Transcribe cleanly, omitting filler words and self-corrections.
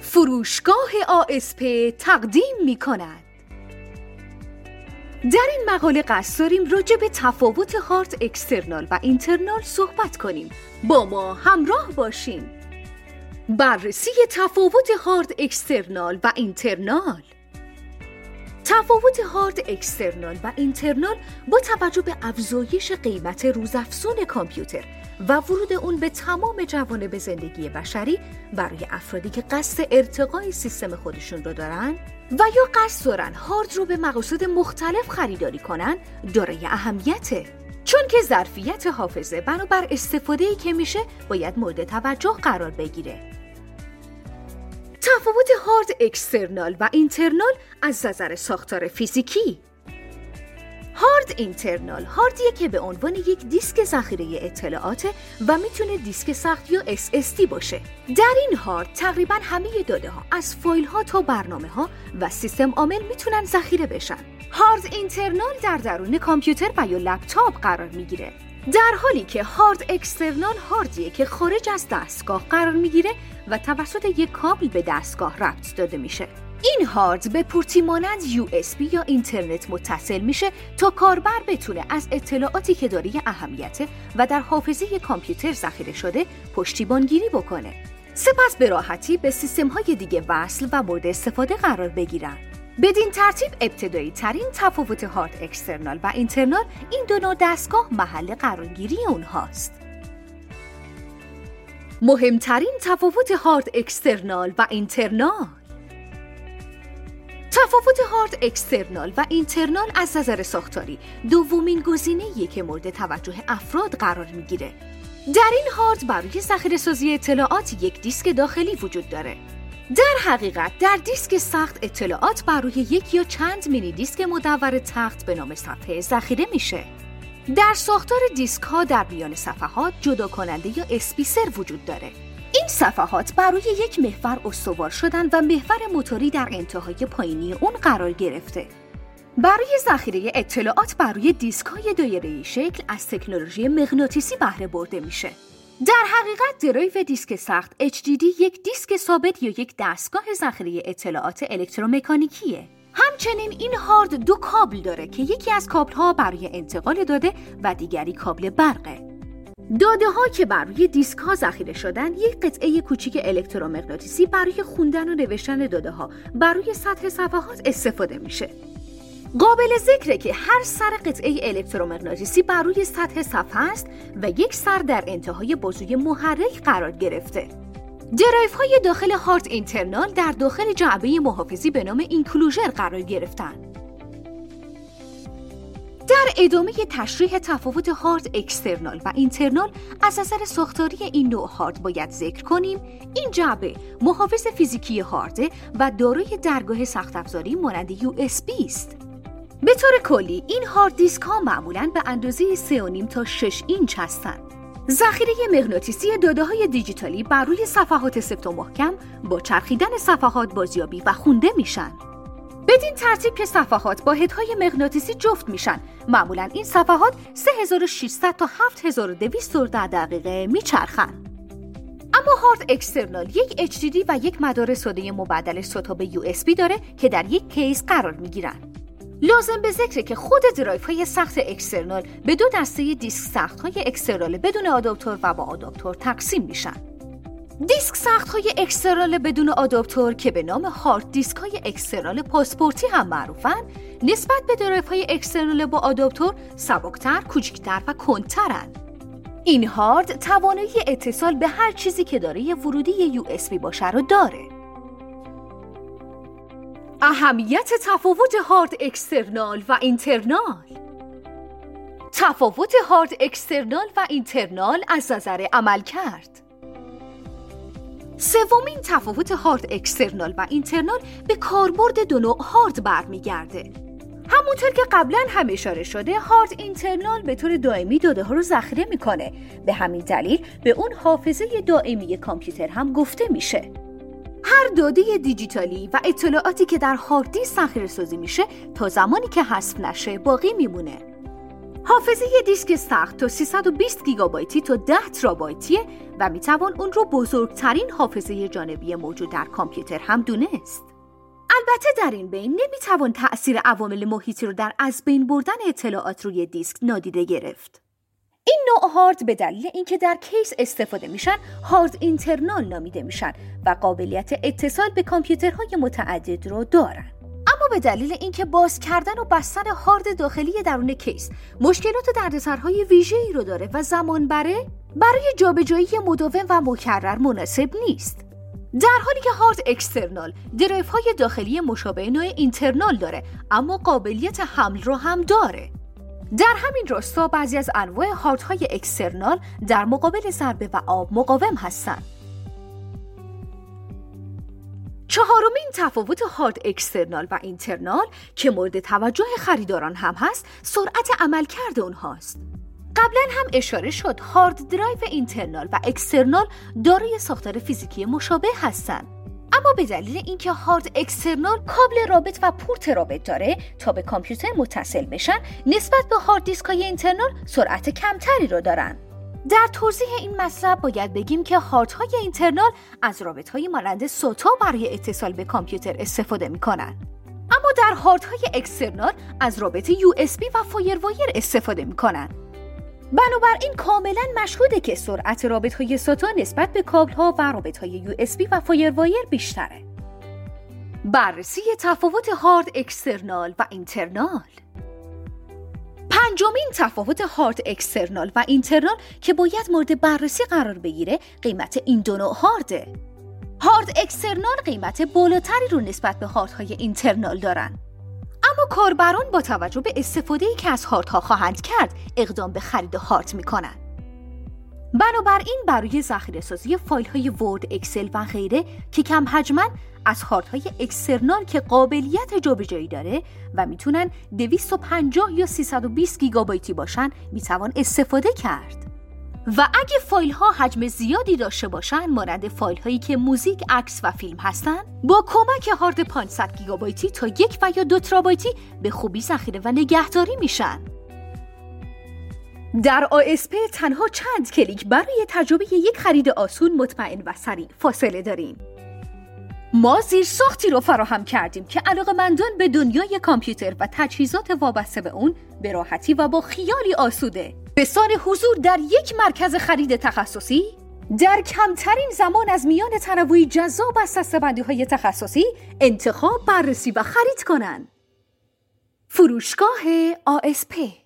فروشگاه ASP تقدیم می کند. در این مقاله قصد داریم راجع به تفاوت هارد اکسترنال و اینترنال صحبت کنیم. با ما همراه باشین. بررسی تفاوت هارد اکسترنال و اینترنال. تفاوت هارد اکسترنال و اینترنال با توجه به افزایش قیمت روزافزون کامپیوتر و ورود اون به تمام جوانب زندگی بشری برای افرادی که قصد ارتقای سیستم خودشون رو دارن و یا قصد دارن هارد رو به مقاصد مختلف خریداری کنن دارای اهمیته، چون که ظرفیت حافظه بنابر استفاده‌ای که میشه باید مورد توجه قرار بگیره. تفاوت هارد اکسترنال و اینترنال از نظر ساختار فیزیکی. هارد اینترنال هاردیه که به عنوان یک دیسک ذخیره اطلاعات و میتونه دیسک سخت یا SSD باشه. در این هارد تقریبا همه داده ها از فایل ها تا برنامه ها و سیستم عامل میتونن ذخیره بشن. هارد اینترنال در درون کامپیوتر و یا لپتاپ قرار میگیره، در حالی که هارد اکسترنال هاردیه که خارج از دستگاه قرار میگیره و توسط یک کابل به دستگاه ربط داده میشه. این هارد به پورتی مانند USB یا اینترنت متصل میشه تا کاربر بتونه از اطلاعاتی که دارای اهمیت و در حافظه کامپیوتر ذخیره شده پشتیبانگیری بکنه. سپس به راحتی به سیستم‌های دیگه وصل و مورد استفاده قرار بگیرن. بدین ترتیب ابتدایی ترین تفاوت هارد اکسترنال و اینترنال این دو نوع دستگاه محل قرارگیری اونهاست. مهمترین تفاوت هارد اکسترنال و اینترنال. تفاوت هارد اکسترنال و اینترنال از نظر ساختاری دومین گزینه‌ایه که مورد توجه افراد قرار میگیره. در این هارد برای ذخیره‌سازی اطلاعات یک دیسک داخلی وجود داره. در حقیقت در دیسک سخت اطلاعات بر روی یک یا چند مینی دیسک مدور تخت به نام صفحه ذخیره میشه. در ساختار دیسک ها در میان صفحات جدا کننده یا اسپیسر وجود داره. این صفحات بر روی یک محور استوار شدن و محور موتوری در انتهای پایینی اون قرار گرفته. برای ذخیره اطلاعات بر روی دیسک های دایره‌ای شکل از تکنولوژی مغناطیسی بهره برده میشه. در حقیقت درایو دیسک سخت HDD یک دیسک ثابت یا یک دستگاه ذخیره اطلاعات الکترومکانیکیه. همچنین این هارد دو کابل داره که یکی از کابل‌ها برای انتقال داده و دیگری کابل برقه. داده‌ها که بر روی دیسک‌ها ذخیره شدن یک قطعه کوچیک الکترومغناطیسی برای خوندن و نوشتن داده‌ها بر روی سطح صفحات استفاده میشه. قابل ذکره که هر سر قطعه الکترومغناطیسی بر روی سطح صفحه است و یک سر در انتهای بازوی محرک قرار گرفته. درایوهای داخل هارد اینترنال در داخل جعبه محافظی به نام اینکلوژر قرار گرفتن. در ادامه تشریح تفاوت هارد اکسترنال و اینترنال از نظر ساختاری این نوع هارد باید ذکر کنیم این جعبه محافظ فیزیکی هارد و دارای درگاه سخت افزاری مانند USB است. به طور کلی این هارد دیسک ها معمولاً به اندازه 3.5 تا 6 اینچ هستند. ذخیره مغناطیسی داده های دیجیتالی بر روی صفحات سفت و محکم با چرخیدن صفحات بازیابی و خونده میشن. بدین ترتیب که صفحات با هدهای مغناطیسی جفت میشن، معمولاً این صفحات 3600 تا 7200 دور در دقیقه میچرخن. اما هارد اکسترنال یک HDD و یک مدار ساده مبدل ستاب USB داره که در یک کیس قرار میگیرن. لازم به ذکره که خود درایوهای سخت اکسترنال به دو دسته دیسک سخت‌های اکسترنال بدون آداپتور و با آداپتور تقسیم میشن. دیسک سخت‌های اکسترنال بدون آداپتور که به نام هارد دیسک‌های اکسترنال پاسپورتی هم معروفن، نسبت به درایوهای اکسترنال با آداپتور سبکتر، کوچکتر و کندترن. این هارد توانایی اتصال به هر چیزی که دارای ورودی USB باشه رو داره. اهمیت تفاوت هارد اکسترنال و اینترنال. تفاوت هارد اکسترنال و اینترنال از نظر عملکرد. سومین تفاوت هارد اکسترنال و اینترنال به کاربرد دو نوع هارد برمیگرده. همونطور که قبلا هم اشاره شده، هارد اینترنال به طور دائمی داده ها رو ذخیره میکنه. به همین دلیل به اون حافظه دائمی کامپیوتر هم گفته میشه. هر داده دیجیتالی و اطلاعاتی که در هارد دیسک ذخیره سازی میشه تا زمانی که حذف نشه باقی میمونه. حافظه دیسک سخت تا 320 گیگابایتی تا 10 ترابایتیه و میتوان اون رو بزرگترین حافظه جانبی موجود در کامپیوتر هم دونست. البته در این بین نمیتوان تأثیر عوامل محیطی رو در از بین بردن اطلاعات روی دیسک نادیده گرفت. این نوع هارد به دلیل اینکه در کیس استفاده میشن هارد اینترنال نامیده میشن و قابلیت اتصال به کامپیوترهای متعدد رو دارن. اما به دلیل اینکه باز کردن و بستن هارد داخلی درون کیس مشکلات و دردسرهای ویژه‌ای رو داره و زمان بره، برای جابجایی مداوم و مکرر مناسب نیست. در حالی که هارد اکسترنال درایوهای داخلی مشابه نوع اینترنال داره اما قابلیت حمل رو هم داره. در همین راستا بعضی از انواع هاردهای اکسترنال در مقابل ضربه و آب مقاوم هستند. چهارمین تفاوت هارد اکسترنال و اینترنال که مورد توجه خریداران هم هست، سرعت عملکرد اونهاست. قبلا هم اشاره شد هارد درایو اینترنال و اکسترنال دارای ساختار فیزیکی مشابه هستند. اما به دلیل اینکه هارد اکسترنال کابل رابط و پورت رابط داره تا به کامپیوتر متصل بشن، نسبت به هارد دیسک‌های اینترنال سرعت کمتری رو دارن. در توضیح این مطلب باید بگیم که هاردهای اینترنال از رابط‌های مانند سوتا برای اتصال به کامپیوتر استفاده می‌کنن. اما در هاردهای اکسترنال از رابط USB و فایروایر استفاده می‌کنن. بنابراین کاملا مشهوده که سرعت رابط‌های ساتا نسبت به کابل‌ها و رابط‌های USB و فایروایر بیشتره. بررسی تفاوت هارد اکسترنال و اینترنال. پنجمین تفاوت هارد اکسترنال و اینترنال که باید مورد بررسی قرار بگیره، قیمت این دو نوع هارده. هارد اکسترنال قیمت بالاتری رو نسبت به هاردهای اینترنال دارن. اما کاربران با توجه به استفاده‌ای که از هاردها خواهند کرد، اقدام به خرید هارد میکنن. بنابراین برای ذخیره‌سازی فایل‌های ورد، اکسل و غیره که کم حجمن، از هاردهای اکسترنال که قابلیت جابجایی داره و میتونن 250 یا 320 گیگابایتی باشن میتوان استفاده کرد. و اگه فایل‌ها حجم زیادی داشته باشن، مانند فایل‌هایی که موزیک، عکس و فیلم هستن، با کمک هارد 500 گیگابایتی تا 1 و یا 2 ترابایتی به خوبی ذخیره و نگهداری میشن. در ASP تنها چند کلیک برای تجربه یک خرید آسون، مطمئن و سریع فاصله داریم. ما زیرساختی رو فراهم کردیم که علاقه‌مندان به دنیای کامپیوتر و تجهیزات وابسته به اون به راحتی و با خیالی آسوده به سان حضور در یک مرکز خرید تخصصی در کمترین زمان از میان تنوعی جذاب از دسته‌بندی‌های تخصصی انتخاب، بررسی و خرید کنند. فروشگاه ASP.